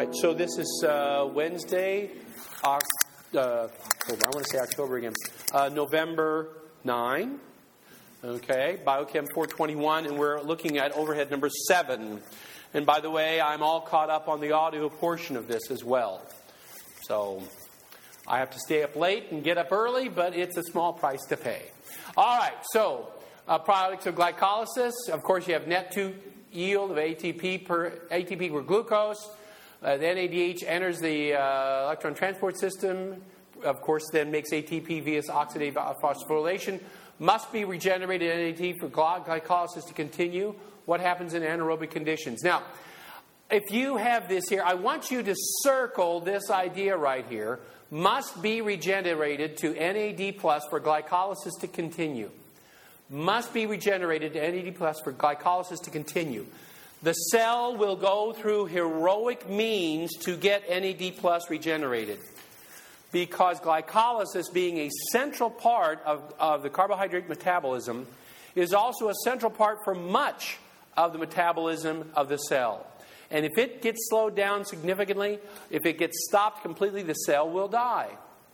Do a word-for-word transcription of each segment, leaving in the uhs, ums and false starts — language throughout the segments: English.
right, so this is uh, Wednesday, Oct- uh, hold on, I want to say October again, uh, November ninth, okay, Biochem four twenty-one, and we're looking at overhead number seven. And by the way, I'm all caught up on the audio portion of this as well. So I have to stay up late and get up early, but it's a small price to pay. All right, so uh, products of glycolysis. Of course, you have net two yield of A T P per A T P per glucose. Uh, the N A D H enters the uh, electron transport system. Of course, then makes A T P via oxidative phosphorylation. Must be regenerated N A D H for glycolysis to continue. What happens in anaerobic conditions? Now, if you have this here, I want you to circle this idea right here. Must be regenerated to N A D plus for glycolysis to continue. Must be regenerated to N A D plus for glycolysis to continue. The cell will go through heroic means to get N A D plus regenerated. Because glycolysis, being a central part of, of the carbohydrate metabolism, is also a central part for much of the metabolism of the cell. And if it gets slowed down significantly, if it gets stopped completely, the cell will die.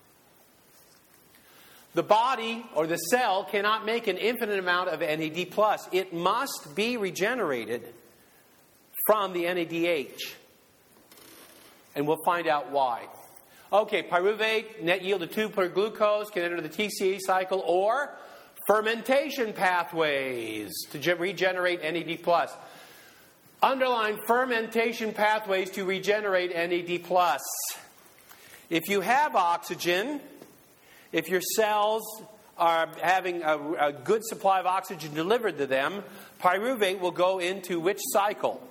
The body or the cell cannot make an infinite amount of N A D plus. It must be regenerated from the N A D H. And we'll find out why. Okay, pyruvate, net yield of two per glucose, can enter the T C A cycle, or fermentation pathways to regenerate N A D plus. Underline fermentation pathways to regenerate N A D plus. If you have oxygen, if your cells are having a, a good supply of oxygen delivered to them, pyruvate will go into which cycle?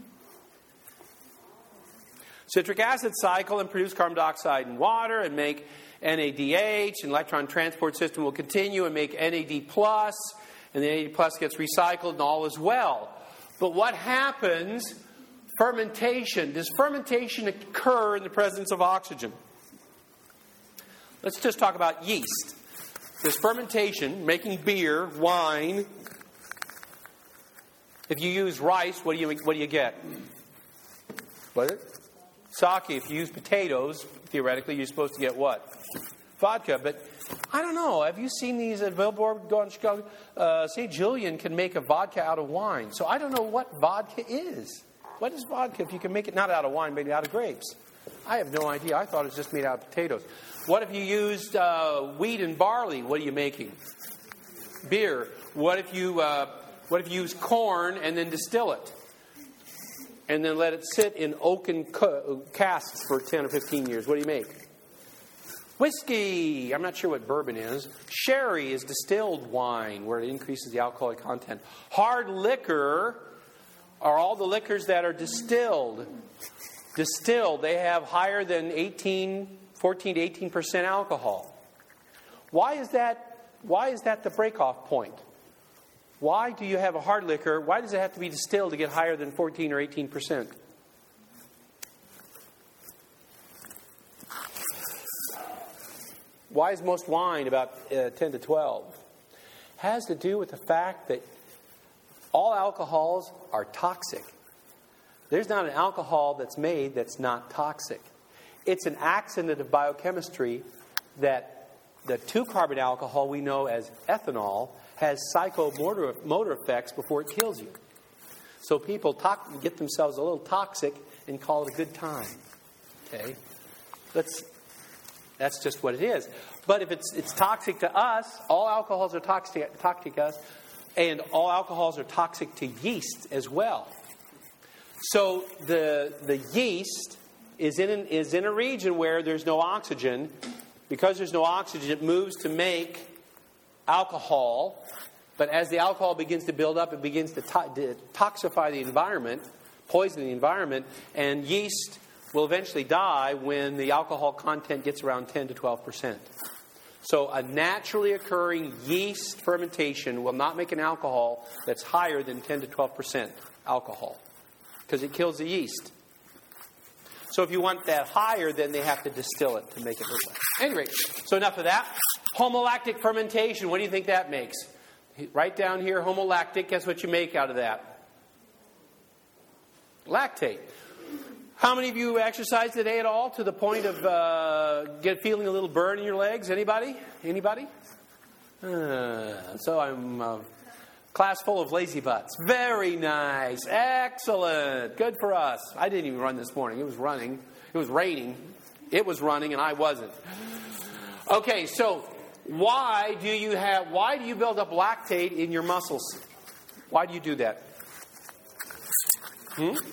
Citric acid cycle, and produce carbon dioxide and water and make N A D H. And electron transport system will continue and make N A D plus. And the N A D plus gets recycled and all is well. But what happens? Fermentation. Does fermentation occur in the presence of oxygen? Let's just talk about yeast. There's fermentation, making beer, wine. If you use rice, what do you what do you get? What is it? Sake. If you use potatoes, theoretically, you're supposed to get what? Vodka. But I don't know. Have you seen these at Billboard going to Chicago? Uh, Saint Julian can make a vodka out of wine. So I don't know what vodka is. What is vodka if you can make it not out of wine, maybe out of grapes? I have no idea. I thought it was just made out of potatoes. What if you used uh, wheat and barley? What are you making? Beer. What if you uh, what if you use corn and then distill it? And then let it sit in oaken casks for ten or fifteen years. What do you make? Whiskey. I'm not sure what bourbon is. Sherry is distilled wine where it increases the alcoholic content. Hard liquor are all the liquors that are distilled. Distilled, they have higher than eighteen, fourteen to eighteen percent alcohol. Why is that? Why is that the break-off point? Why do you have a hard liquor? Why does it have to be distilled to get higher than fourteen or eighteen percent? Why is most wine about uh, ten to twelve? Has to do with the fact that all alcohols are toxic. There's not an alcohol that's made that's not toxic. It's an accident of biochemistry that the two-carbon alcohol we know as ethanol has psychomotor motor effects before it kills you. So people talk, get themselves a little toxic and call it a good time. Okay? That's, that's just what it is. But if it's, it's toxic to us, all alcohols are toxic, toxic to us, and all alcohols are toxic to yeast as well. So the the yeast is in an, is in a region where there's no oxygen. Because there's no oxygen, it moves to make alcohol. But as the alcohol begins to build up, it begins to, to- to toxify the environment, poison the environment, and yeast will eventually die when the alcohol content gets around ten to twelve percent. So a naturally occurring yeast fermentation will not make an alcohol that's higher than ten to twelve percent alcohol, because it kills the yeast. So if you want that higher, then they have to distill it to make it look like. Anyway, so enough of that. Homolactic fermentation. What do you think that makes? Right down here, homolactic. Guess what you make out of that? Lactate. How many of you exercised today at all to the point of uh, get feeling a little burn in your legs? Anybody? Anybody? Uh, so I'm a class full of lazy butts. Very nice. Excellent. Good for us. I didn't even run this morning. It was running. It was raining. It was running and I wasn't. Okay, so why do you have, why do you build up lactate in your muscles? Why do you do that? Hmm?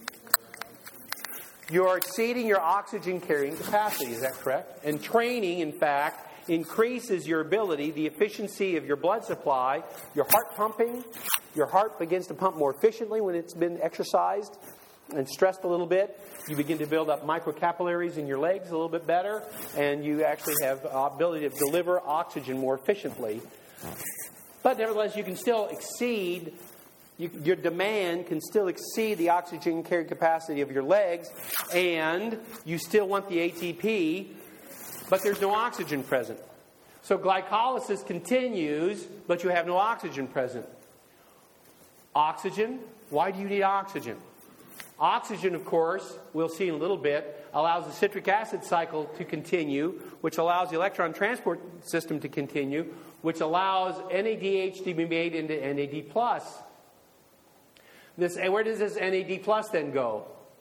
You're exceeding your oxygen carrying capacity, is that correct? And training, in fact, increases your ability, the efficiency of your blood supply, your heart pumping. Your heart begins to pump more efficiently when it's been exercised and stressed a little bit. You begin to build up microcapillaries in your legs a little bit better, and you actually have the ability to deliver oxygen more efficiently. But nevertheless, you can still exceed, you, your demand can still exceed the oxygen carrying capacity of your legs, and you still want the A T P, but there's no oxygen present. So glycolysis continues, but you have no oxygen present. Oxygen, why do you need oxygen? Oxygen, of course, we'll see in a little bit, allows the citric acid cycle to continue, which allows the electron transport system to continue, which allows N A D H to be made into N A D plus. This, and where does this N A D plus then go?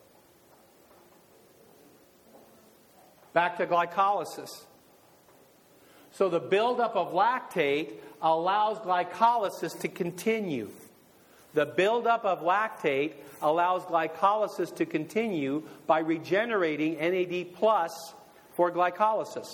Back to glycolysis. So the buildup of lactate allows glycolysis to continue. The buildup of lactate allows glycolysis to continue by regenerating N A D plus for glycolysis.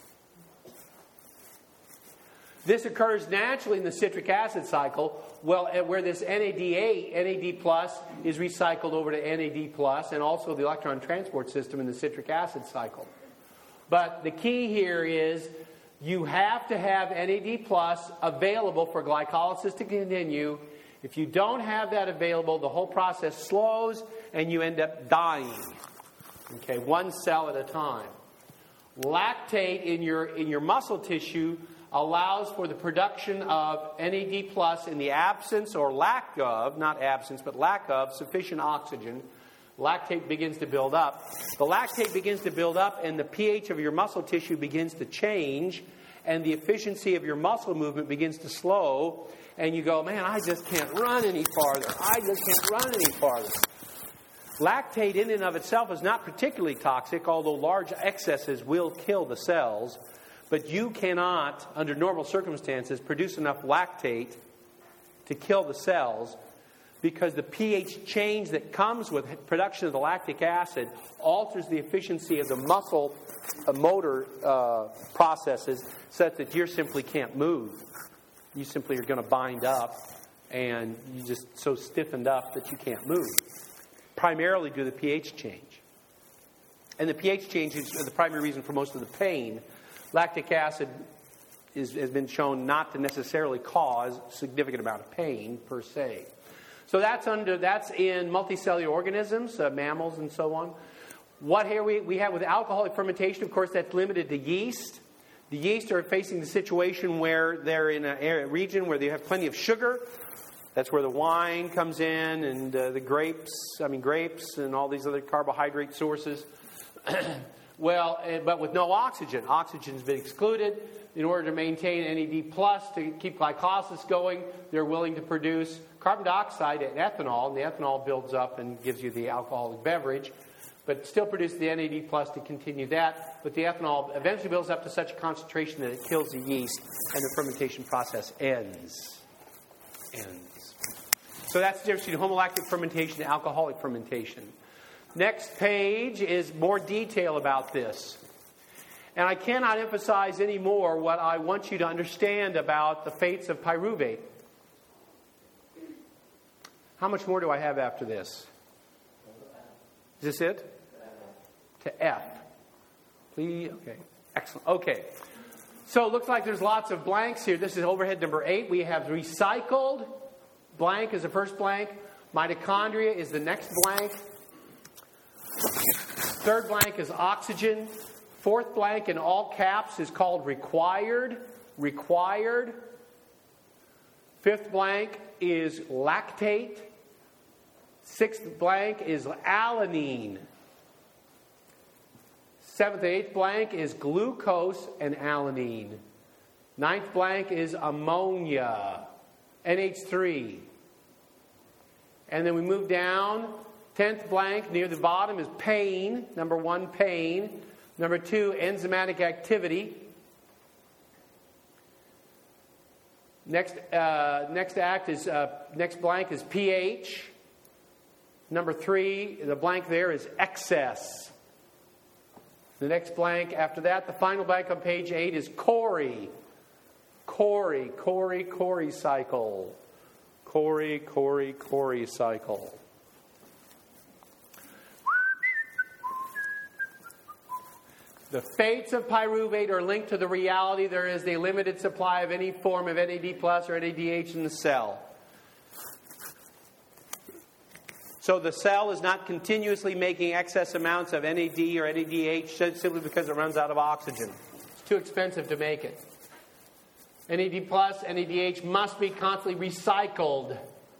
This occurs naturally in the citric acid cycle, well, where this N A D eight, N A D plus, is recycled over to N A D plus, and also the electron transport system in the citric acid cycle. But the key here is you have to have N A D plus available for glycolysis to continue. If you don't have that available, the whole process slows and you end up dying. Okay, one cell at a time. Lactate in your in your muscle tissue allows for the production of N A D plus in the absence or lack of, not absence, but lack of sufficient oxygen. Lactate begins to build up. The lactate begins to build up and the pH of your muscle tissue begins to change and the efficiency of your muscle movement begins to slow. And you go, man, I just can't run any farther. I just can't run any farther. Lactate in and of itself is not particularly toxic, although large excesses will kill the cells. But you cannot, under normal circumstances, produce enough lactate to kill the cells because the pH change that comes with production of the lactic acid alters the efficiency of the muscle uh, motor uh, processes such that you simply can't move. You simply are going to bind up and you're just so stiffened up that you can't move. Primarily due to the pH change. And the pH change is the primary reason for most of the pain. Lactic acid is, has been shown not to necessarily cause a significant amount of pain per se. So that's under that's in multicellular organisms, uh, mammals and so on. What here we, we have with alcoholic fermentation, of course, that's limited to yeast. The yeast are facing the situation where they're in a region where they have plenty of sugar. That's where the wine comes in and uh, the grapes, I mean grapes and all these other carbohydrate sources. Well, but with no oxygen. Oxygen has been excluded. In order to maintain N A D plus to keep glycolysis going, they're willing to produce carbon dioxide and ethanol. And the ethanol builds up and gives you the alcoholic beverage. But still produce the N A D plus to continue that. But the ethanol eventually builds up to such a concentration that it kills the yeast and the fermentation process ends. Ends. So that's the difference between homolactic fermentation and alcoholic fermentation. Next page is more detail about this. And I cannot emphasize any more what I want you to understand about the fates of pyruvate. How much more do I have after this? Is this it? To F. Please. Okay. Excellent. Okay. So it looks like there's lots of blanks here. This is overhead number eight. We have recycled. Blank is the first blank. Mitochondria is the next blank. Third blank is oxygen. Fourth blank in all caps is called required. Required. Fifth blank is lactate. Sixth blank is alanine. Seventh and eighth blank is glucose and alanine. Ninth blank is ammonia, N H three. And then we move down. Tenth blank near the bottom is pain. Number one, pain. Number two, enzymatic activity. Next, uh, next act is uh, next blank is pH. Number three, the blank there is excess. The next blank after that, the final blank on page eight is Cori. Cori, Cori, Cori cycle. Cori, Cori, Cori cycle. The fates of pyruvate are linked to the reality there is a limited supply of any form of N A D plus or N A D H in the cell. So the cell is not continuously making excess amounts of N A D or N A D H simply because it runs out of oxygen. It's too expensive to make it. N A D plus, N A D H must be constantly recycled.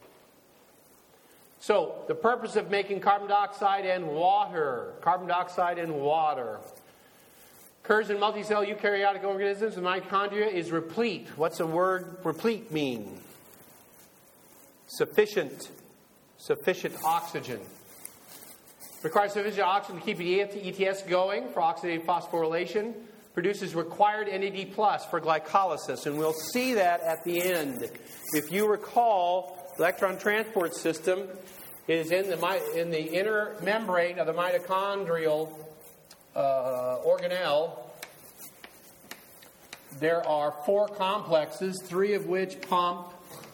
So the purpose of making carbon dioxide and water, carbon dioxide and water, occurs in multicellular eukaryotic organisms. The mitochondria is replete. What's the word replete mean? Sufficient. Sufficient oxygen. Requires sufficient oxygen to keep the E T S going for oxidative phosphorylation. Produces required N A D plus for glycolysis. And we'll see that at the end. If you recall, the electron transport system is in the, in the inner membrane of the mitochondrial Uh, organelle. There are four complexes, three of which pump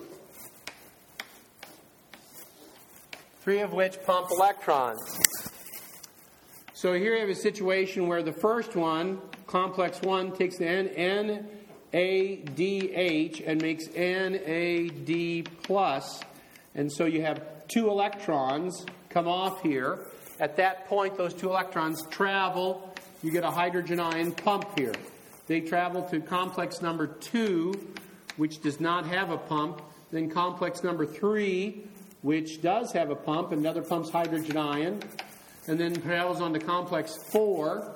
three of which pump electrons. So here you have a situation where the first one, complex one, takes the N A D H and makes N A D plus, and so you have two electrons come off here. At that point, those two electrons travel. You get a hydrogen ion pump here. They travel to complex number two, which does not have a pump. Then complex number three, which does have a pump. Another pumps hydrogen ion. And then travels on to complex four.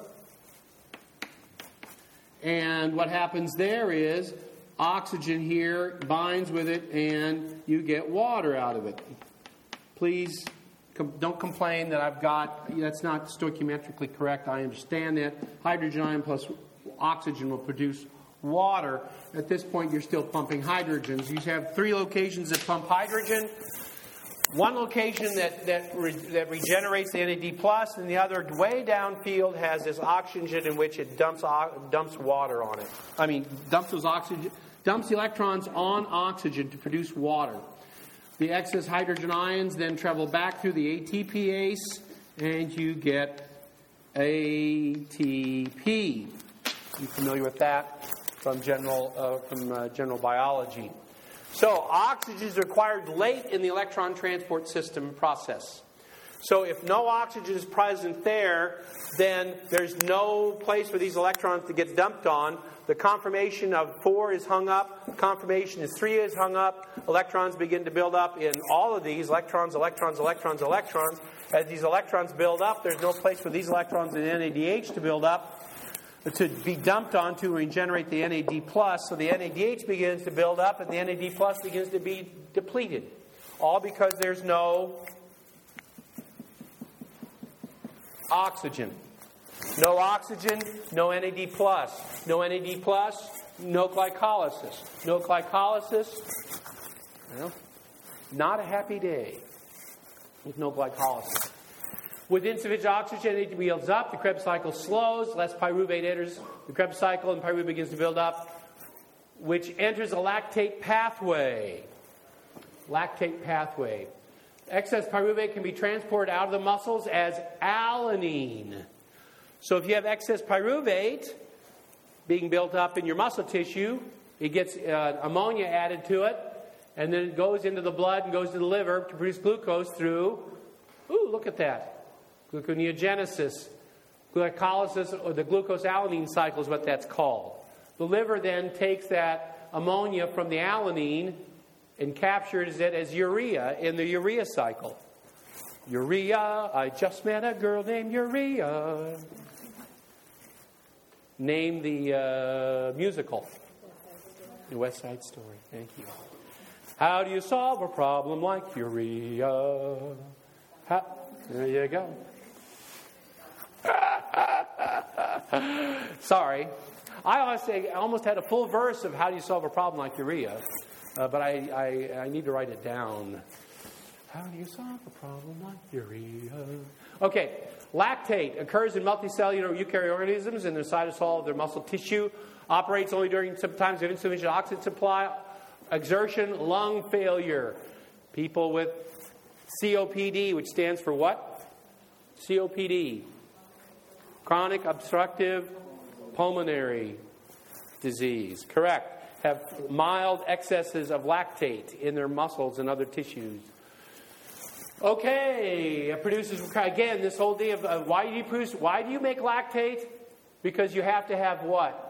And what happens there is oxygen here binds with it, and you get water out of it. Please don't complain that I've got, that's not stoichiometrically correct. I understand that. Hydrogen ion plus oxygen will produce water. At this point, you're still pumping hydrogens. You have three locations that pump hydrogen. One location that that, re, that regenerates the N A D plus, and the other way downfield has this oxygen in which it dumps dumps water on it. I mean, dumps those oxygen, dumps the electrons on oxygen to produce water. The excess hydrogen ions then travel back through the A T P ase, and you get A T P. You familiar with that from general uh, from uh, general biology? So oxygen is required late in the electron transport system process. So if no oxygen is present there, then there's no place for these electrons to get dumped on. The conformation of four is hung up. Conformation is three is hung up. Electrons begin to build up in all of these. Electrons, electrons, electrons, electrons. As these electrons build up, there's no place for these electrons in N A D H to build up, to be dumped onto and regenerate the N A D plus. So the N A D H begins to build up and the N A D plus begins to be depleted. All because there's no oxygen. No oxygen, no N A D plus. No N A D plus, no glycolysis. No glycolysis, well, not a happy day with no glycolysis. With insufficient oxygen, N A D builds up, the Krebs cycle slows, less pyruvate enters the Krebs cycle, and pyruvate begins to build up, which enters a lactate pathway. Lactate pathway. Excess pyruvate can be transported out of the muscles as alanine. So if you have excess pyruvate being built up in your muscle tissue, it gets uh, ammonia added to it, and then it goes into the blood and goes to the liver to produce glucose through, ooh, look at that, gluconeogenesis. Glycolysis, or the glucose-alanine cycle is what that's called. The liver then takes that ammonia from the alanine and captures it as urea in the urea cycle. Urea, I just met a girl named Urea. Name the uh, musical. The West Side Story. Thank you. How do you solve a problem like urea? How, there you go. Sorry. I honestly I almost had a full verse of how do you solve a problem like urea, uh, but I, I, I need to write it down. How do you solve a problem like urea? Okay, lactate occurs in multicellular eukaryotic organisms in the cytosol of their muscle tissue. Operates only during sometimes of insufficient oxygen supply, exertion, lung failure. People with C O P D, which stands for what? C O P D. Chronic obstructive pulmonary disease. Correct. Have mild excesses of lactate in their muscles and other tissues. Okay. It produces, again, this whole idea of uh, why do you produce, why do you make lactate? Because you have to have what?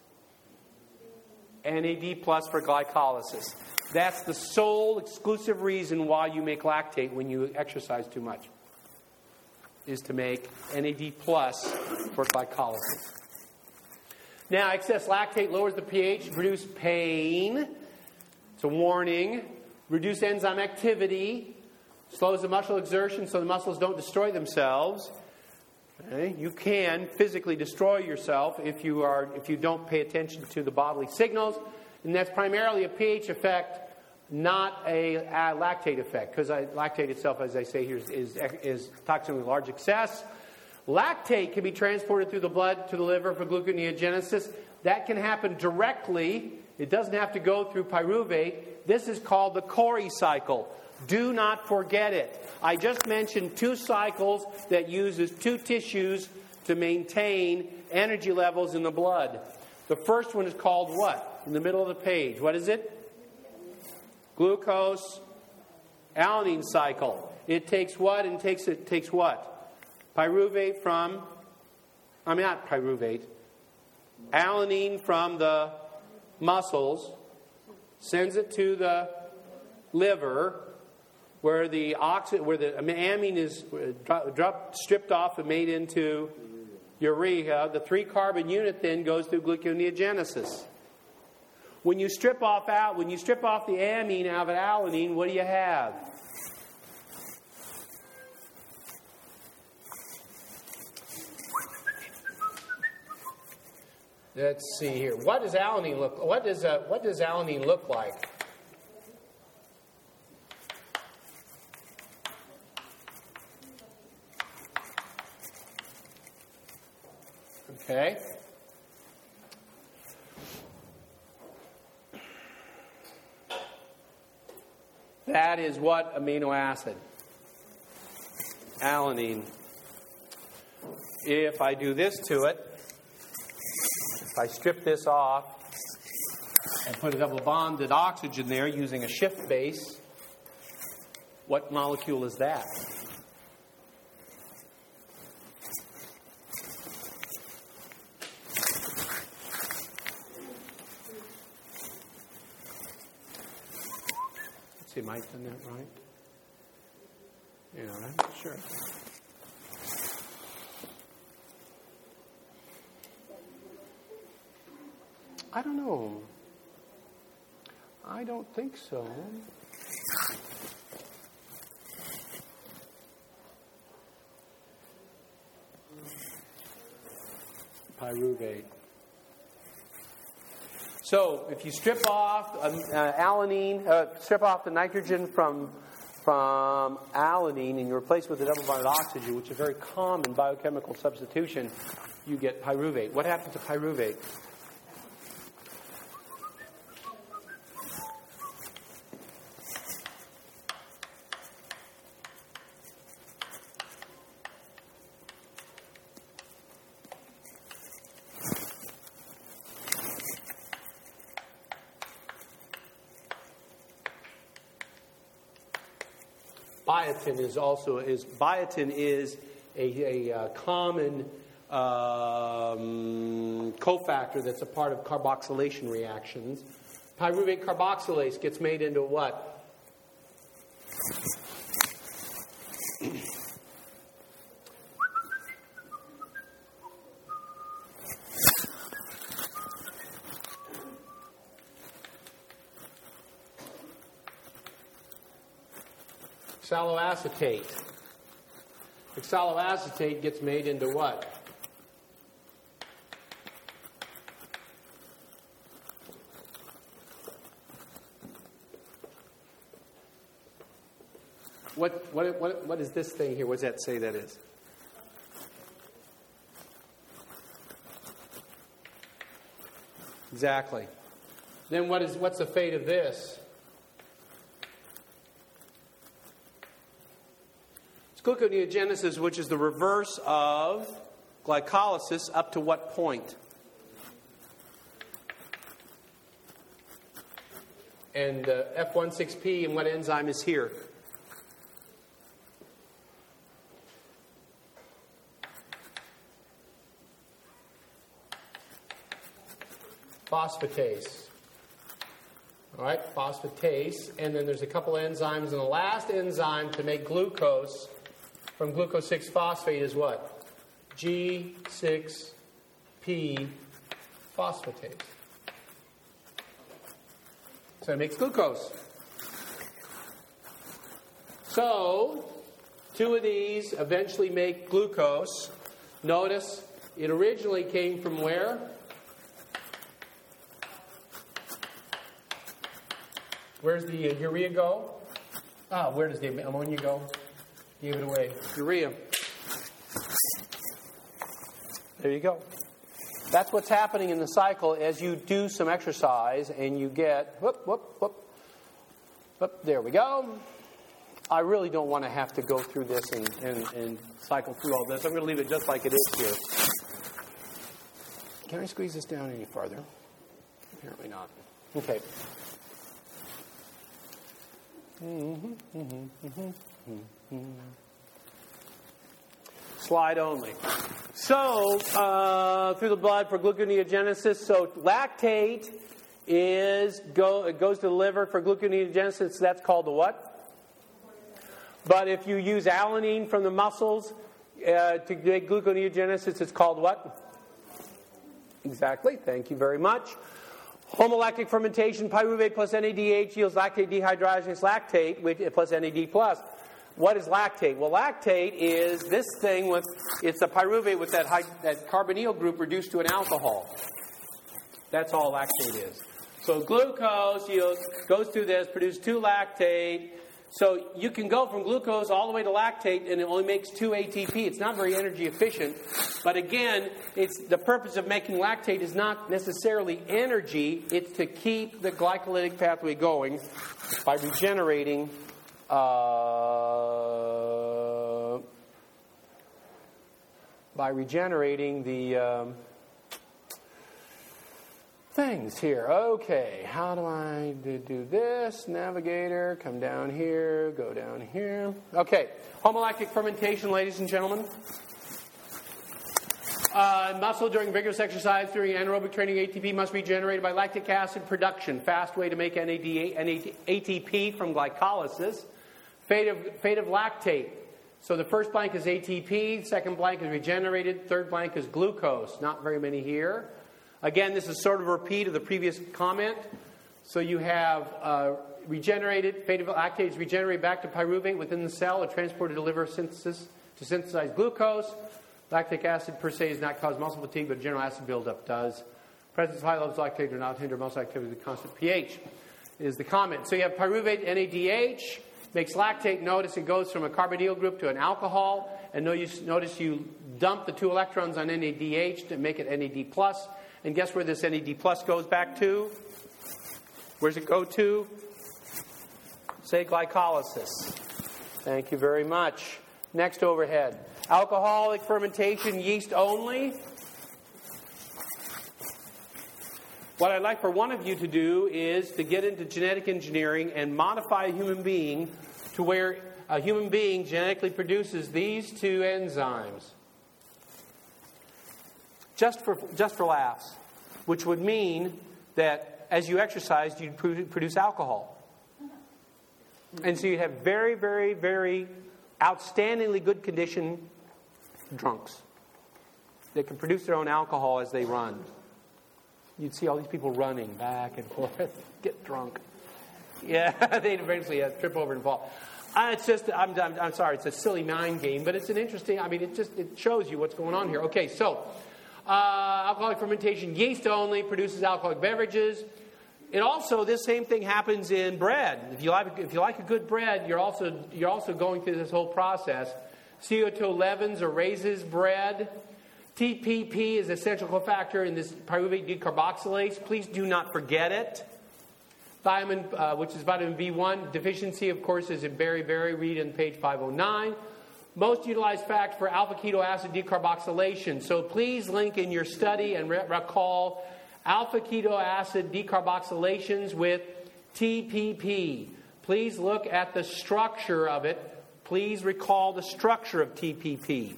N A D plus for glycolysis. That's the sole exclusive reason why you make lactate when you exercise too much. Is to make N A D plus for glycolysis. Now, excess lactate lowers the pH, produces pain. It's a warning. Reduce enzyme activity. Slows the muscle exertion so the muscles don't destroy themselves. Okay? You can physically destroy yourself if you are if you don't pay attention to the bodily signals. And that's primarily a pH effect, not a, a lactate effect. Because lactate itself, as I say here, is, is toxin with large excess. Lactate can be transported through the blood to the liver for gluconeogenesis. That can happen directly. It doesn't have to go through pyruvate. This is called the Cori cycle. Do not forget it. I just mentioned two cycles that uses two tissues to maintain energy levels in the blood. The first one is called what? In the middle of the page. What is it? Glucose alanine cycle. It takes what and takes it takes what? Pyruvate from, I mean not pyruvate, alanine from the muscles, sends it to the liver, where the oxy, where the amine is dropped, stripped off and made into urea. The three-carbon unit then goes through gluconeogenesis. When you strip off out, when you strip off the amine out of alanine, what do you have? Let's see here. What does alanine look? What does uh, what does alanine look like? Okay. That is what amino acid? Alanine. If I do this to it, if I strip this off and put a double bonded oxygen there using a shift base, what molecule is that? Let's see, Mike done that right? Yeah, right? Sure. I don't know. I don't think so. Pyruvate. So, if you strip off um, uh, alanine, uh, strip off the nitrogen from from alanine and you replace it with a double bonded oxygen, which is a very common biochemical substitution, you get pyruvate. What happens to pyruvate? Biotin is also is biotin is a, a, a common um, cofactor that's a part of carboxylation reactions. Pyruvate carboxylase gets made into what? Oxaloacetate. Oxaloacetate gets made into what? What, what, what, what is this thing here? What does that say that is? Exactly. Then what is, what's the fate of this? It's gluconeogenesis, which is the reverse of glycolysis up to what point? And uh, F sixteen P, and what enzyme is here? Phosphatase. All right, phosphatase. And then there's a couple enzymes. And the last enzyme to make glucose from glucose six phosphate is what? G six P phosphatase. So it makes glucose. So, two of these eventually make glucose. Notice it originally came from where? Where's the uh, urea go? Ah, where does the ammonia go? Gave it away. Urea. There you go. That's what's happening in the cycle as you do some exercise and you get, whoop, whoop, whoop, whoop, there we go. I really don't want to have to go through this and, and, and cycle through all this. I'm going to leave it just like it is here. Can I squeeze this down any farther? Apparently not. Okay. Mm-hmm, mm-hmm, mm-hmm, mm-hmm. Slide only. So, uh, through the blood for gluconeogenesis. So, lactate is go it goes to the liver for gluconeogenesis. That's called the what? But if you use alanine from the muscles uh, to make gluconeogenesis, it's called what? Exactly. Thank you very much. Homolactic fermentation, pyruvate plus N A D H yields lactate dehydrogenase lactate with, plus N A D plus. What is lactate? Well, lactate is this thing with, it's a pyruvate with that, high, that carbonyl group reduced to an alcohol. That's all lactate is. So glucose yields, goes through this, produces two lactate. So you can go from glucose all the way to lactate, and it only makes two A T P. It's not very energy efficient. But again, it's the purpose of making lactate is not necessarily energy. It's to keep the glycolytic pathway going by regenerating uh, by regenerating the um, things here. Okay, how do I do this? Navigator, come down here, go down here. Okay, homolactic fermentation, ladies and gentlemen. Uh, muscle during vigorous exercise, during anaerobic training, A T P must be generated by lactic acid production. Fast way to make N A D, A T P from glycolysis. Fate of, fate of lactate. So the first blank is A T P, second blank is regenerated, third blank is glucose. Not very many here. Again, this is sort of a repeat of the previous comment. So you have uh, regenerated, fate of lactate is regenerated back to pyruvate within the cell or transported to liver synthesis to synthesize glucose. Lactic acid per se does not cause muscle fatigue, but general acid buildup does. Presence of high levels of lactate do not hinder muscle activity with constant pH, is the comment. So you have pyruvate N A D H, makes lactate. Notice it goes from a carbonyl group to an alcohol. And notice you dump the two electrons on N A D H to make it N A D plus. And guess where this N A D plus goes back to? Where does it go to? Say glycolysis. Thank you very much. Next overhead. Alcoholic fermentation, yeast only. What I'd like for one of you to do is to get into genetic engineering and modify a human being to where a human being genetically produces these two enzymes. Just for just for laughs, which would mean that as you exercise, you produce alcohol. And so you have very, very, very outstandingly good condition drunks that can produce their own alcohol as they run. You'd see all these people running back and forth, get drunk. Yeah, they'd eventually uh, trip over and fall. Uh, it's just, I'm, I'm, I'm sorry, it's a silly mind game, but it's an interesting, I mean, it just it shows you what's going on here. Okay, so uh, alcoholic fermentation, yeast only produces alcoholic beverages. It also, this same thing happens in bread. If you like, if you like a good bread, you're also you're also going through this whole process. C O two leavens or raises bread. T P P is an essential cofactor in this pyruvate decarboxylase. Please do not forget it. Thiamine, uh, which is vitamin B one. Deficiency, of course, is in berry-berry. Read on page five oh nine. Most utilized fact for alpha-keto acid decarboxylation. So please link in your study and re- recall alpha-keto acid decarboxylations with T P P. Please look at the structure of it. Please recall the structure of T P P.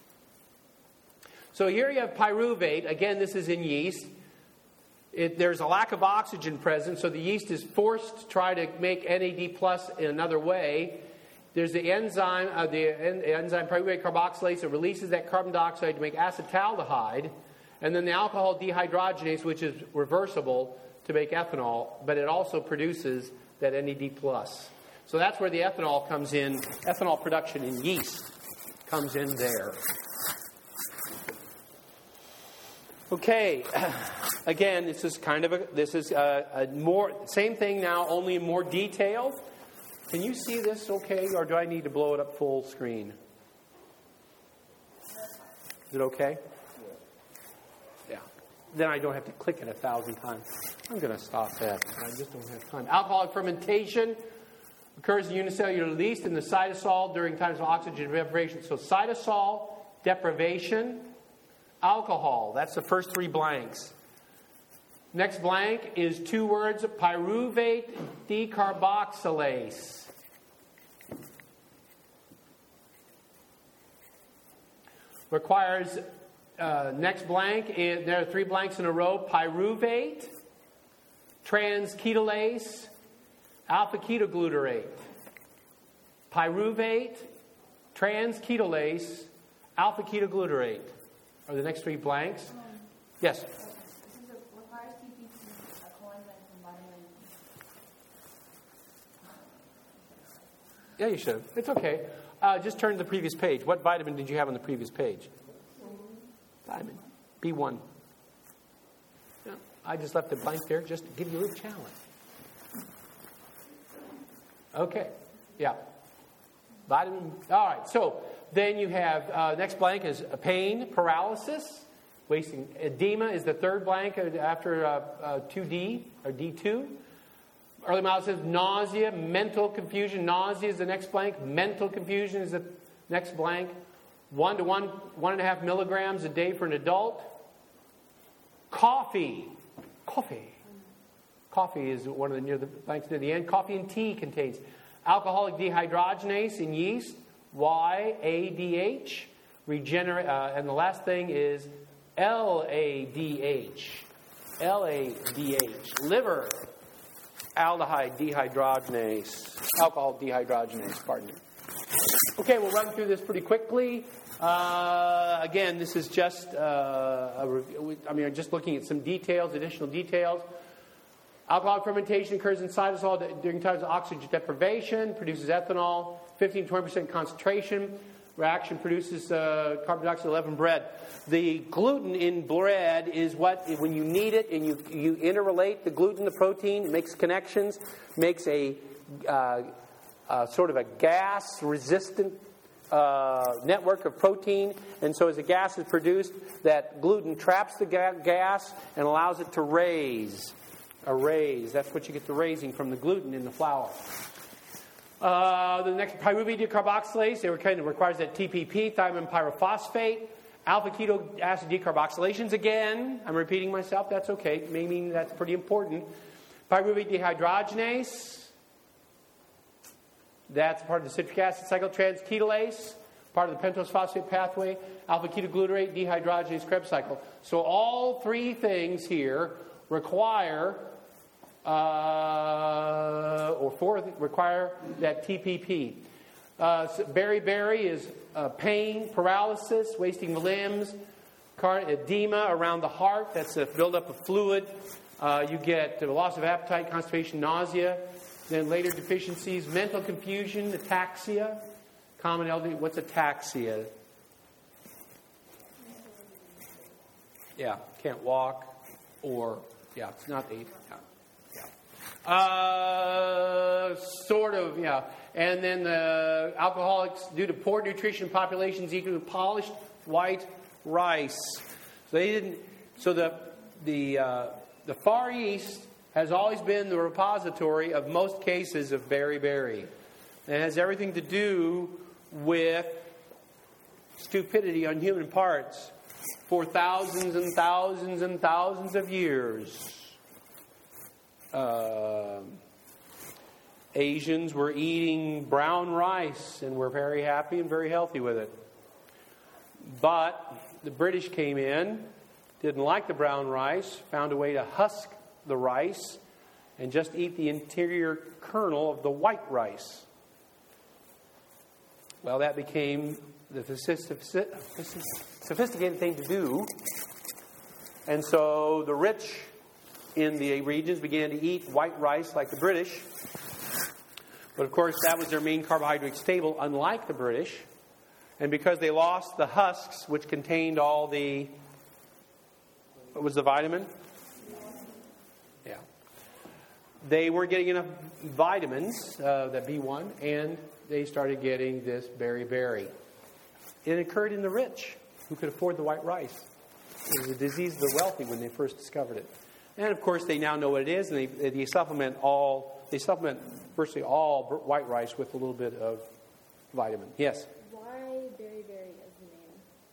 So here you have pyruvate. Again, this is in yeast. It, there's a lack of oxygen present, so the yeast is forced to try to make N A D plus in another way. There's the enzyme, uh, the en- enzyme pyruvate carboxylase that releases that carbon dioxide to make acetaldehyde, and then the alcohol dehydrogenase, which is reversible, to make ethanol, but it also produces that N A D plus. So that's where the ethanol comes in. Ethanol production in yeast comes in there. Okay, again, this is kind of a, this is a, a more, same thing now, only in more detail. Can you see this okay, or do I need to blow it up full screen? Is it okay? Yeah. Then I don't have to click it a thousand times. I'm going to stop that. I just don't have time. Alcoholic fermentation occurs in unicellular yeast in the cytosol during times of oxygen deprivation. So cytosol, deprivation, alcohol. That's the first three blanks. Next blank is two words, pyruvate decarboxylase. Requires, uh, next blank, is, there are three blanks in a row, pyruvate, transketolase, alpha-ketoglutarate. Pyruvate, transketolase, alpha-ketoglutarate are the next three blanks. Um, yes? This is a, requires T P P, a coenzyme from vitamin. Yeah, you should. It's okay. Uh, just turn to the previous page. What vitamin did you have on the previous page? Vitamin B one. Yeah, I just left it blank there just to give you a challenge. Okay. Yeah. Vitamin. All right. So then you have, uh, next blank is pain, paralysis, wasting. Edema is the third blank after uh, uh, two D or D two. Early model says nausea, mental confusion. Nausea is the next blank. Mental confusion is the next blank. One to one, one and a half milligrams a day for an adult. Coffee. Coffee. Coffee is one of the near the blanks near the end. Coffee and tea contains alcoholic dehydrogenase in yeast. Y A D H, regenerate, uh, and the last thing is L A D H, L A D H, liver aldehyde dehydrogenase, alcohol dehydrogenase, pardon me. Okay, we'll run through this pretty quickly. Uh, again, this is just, uh, a re- I mean, just looking at some details, additional details. Alcoholic fermentation occurs in cytosol during times of oxygen deprivation, produces ethanol, fifteen to twenty percent concentration. Reaction produces uh, carbon dioxide eleven bread. The gluten in bread is what, when you knead it and you, you interrelate the gluten, the protein, it makes connections, makes a uh, uh, sort of a gas-resistant uh, network of protein. And so as the gas is produced, that gluten traps the ga- gas and allows it to raise. A raise. That's what you get the raising from the gluten in the flour. Uh, the next, pyruvate decarboxylase, it kind of requires that T P P, thiamine pyrophosphate, alpha-keto acid decarboxylations. Again, I'm repeating myself. That's okay. It may mean that's pretty important. Pyruvate dehydrogenase. That's part of the citric acid cycle. Transketolase, part of the pentose phosphate pathway. Alpha-ketoglutarate, dehydrogenase Krebs cycle. So all three things here require, uh, or four require that T P P. Uh, so berry-berry is uh, pain, paralysis, wasting the limbs, car- edema around the heart. That's a buildup of fluid. Uh, you get uh, loss of appetite, constipation, nausea. Then later deficiencies, mental confusion, ataxia, common elderly. What's ataxia? Yeah, can't walk, or yeah, it's not the yeah, yeah. Uh, sort of, yeah. And then the alcoholics, due to poor nutrition, populations equal to polished white rice. So they didn't. So the the uh, the Far East has always been the repository of most cases of beriberi. It has everything to do with stupidity on human parts for thousands and thousands and thousands of years. Uh, Asians were eating brown rice and were very happy and very healthy with it. But the British came in, didn't like the brown rice, found a way to husk the rice and just eat the interior kernel of the white rice. Well, that became the sophisticated thing to do. And so the rich in the regions began to eat white rice like the British. But of course, that was their main carbohydrate staple, unlike the British. And because they lost the husks, which contained all the... What was the vitamin? Yeah. They weren't getting enough vitamins, uh, that B one, and they started getting this beriberi. It occurred in the rich, who could afford the white rice. It was a disease of the wealthy when they first discovered it. And of course, they now know what it is, and they, they supplement all, they supplement virtually all white rice with a little bit of vitamin. Yes? Why beriberi as the name?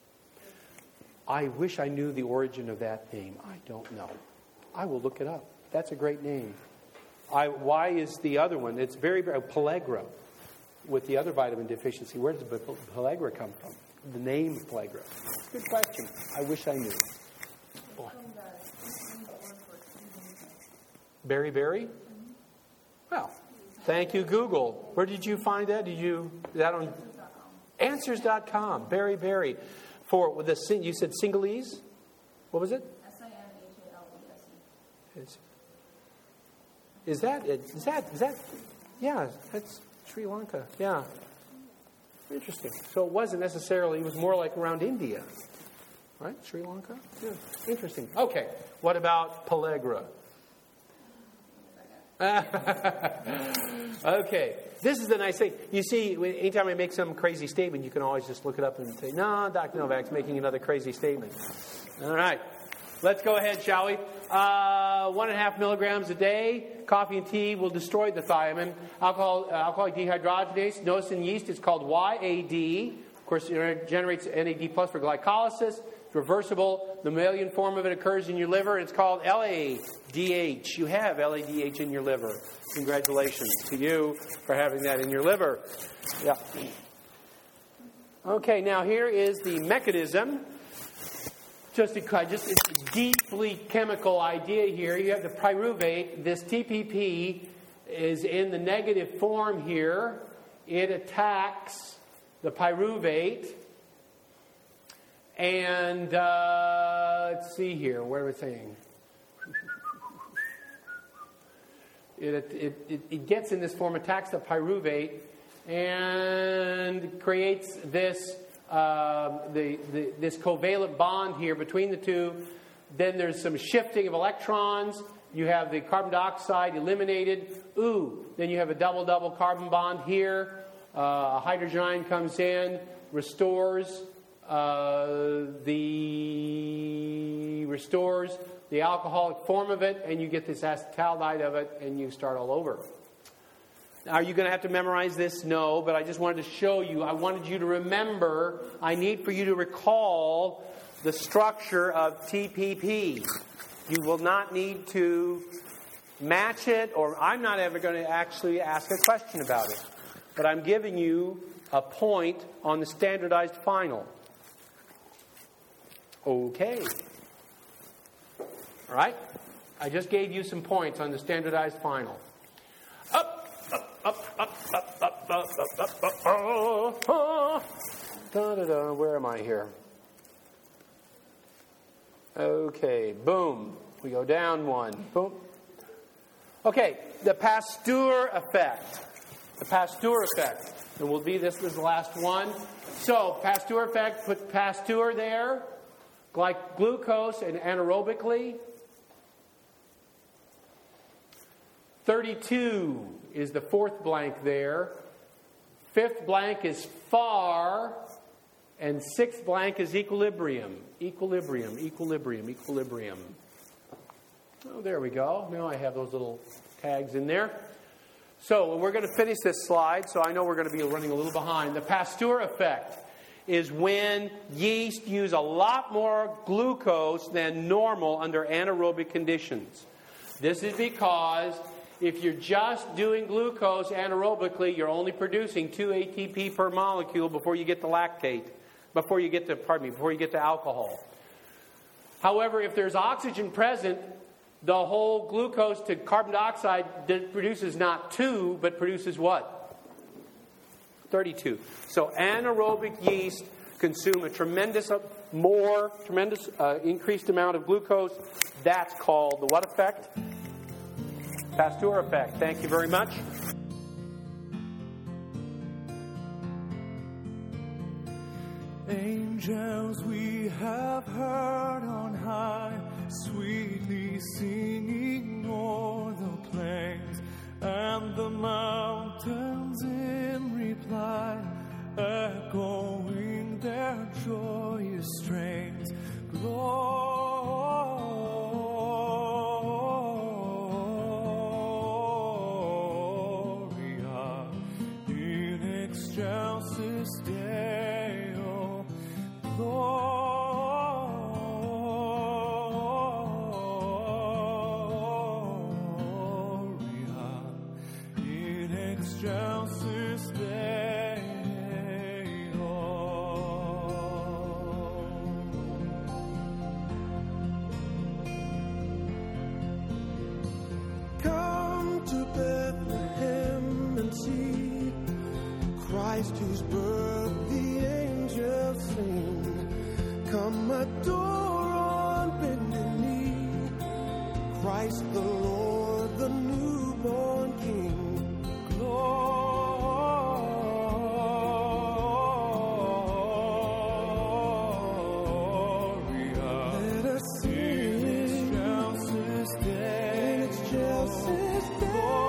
I wish I knew the origin of that name. I don't know. I will look it up. That's a great name. I, why is the other one? It's very, very, Pellagra, with the other vitamin deficiency. Where does Pellagra come from? The name of Pellagra. Good question. I wish I knew. Boy. Beriberi? Well, thank you, Google. Where did you find that? Did you, is that on answers dot com? Beriberi. For with the, you said Sinhalese? What was it? S I N H A L E S E. Is that it? Is that, is that, yeah, that's Sri Lanka. Yeah. Interesting. So it wasn't necessarily, it was more like around India. Right? Sri Lanka? Yeah. Interesting. Okay. What about Pellagra? Okay. This is the nice thing. You see, anytime I make some crazy statement, you can always just look it up and say, no, Doctor Novak's making another crazy statement. All right. Let's go ahead, shall we? Uh, one and a half milligrams a day. Coffee and tea will destroy the thiamine. Alcohol, uh, alcoholic dehydrogenase. Notice in yeast it's called Y A D. Of course, it generates N A D plus for glycolysis. It's reversible. The mammalian form of it occurs in your liver. It's called L A D H. You have L A D H in your liver. Congratulations to you for having that in your liver. Yeah. Okay, now here is the mechanism. Just a, just a deeply chemical idea here. You have the pyruvate. This T P P is in the negative form here. It attacks the pyruvate. And uh, let's see here. What are we saying? It, it, it, it gets in this form, attacks the pyruvate, and creates this uh, the, the this covalent bond here between the two. Then there's some shifting of electrons. You have the carbon dioxide eliminated. Ooh, then you have a double-double carbon bond here. Uh, a hydrogen ion comes in, restores uh, the restores the alcoholic form of it, and you get this acetaldehyde of it, and you start all over. Are you going to have to memorize this? No, but I just wanted to show you. I wanted you to remember. I need for you to recall the structure of T P P. You will not need to match it, or I'm not ever going to actually ask a question about it. But I'm giving you a point on the standardized final. Okay. All right? I just gave you some points on the standardized final. Up, up, up, up, up, up, up, up, up, up, oh, oh. Da, da, da. Where am I here? Okay, boom. We go down one. Boom. Okay, the Pasteur effect. The Pasteur effect. And we'll be this is the last one. So, Pasteur effect, put Pasteur there, like glucose and anaerobically. thirty-two is the fourth blank there. Fifth blank is far. And sixth blank is equilibrium. Equilibrium, equilibrium, equilibrium. Oh, there we go. Now I have those little tags in there. So we're going to finish this slide, so I know we're going to be running a little behind. The Pasteur effect is when yeast use a lot more glucose than normal under anaerobic conditions. This is because if you're just doing glucose anaerobically, you're only producing two A T P per molecule before you get to lactate, before you get to, pardon me, before you get to alcohol. However, if there's oxygen present, the whole glucose to carbon dioxide produces not two, but produces what? thirty-two. So anaerobic yeast consume a tremendous more, tremendous uh, increased amount of glucose. That's called the what effect? Pasteur effect. Thank you very much. Angels we have heard on high, sweetly singing o'er the plains, and the mountains in reply, echoing their joyous strains. Gloria in excelsis Deo. Gloria in excelsis Deo. Come to Bethlehem and see Christ whose birth the angels sing. Come adore on bended knee, Christ the Lord, the newborn King. Gloria, let us sing in excelsis Deo. In excelsis Deo.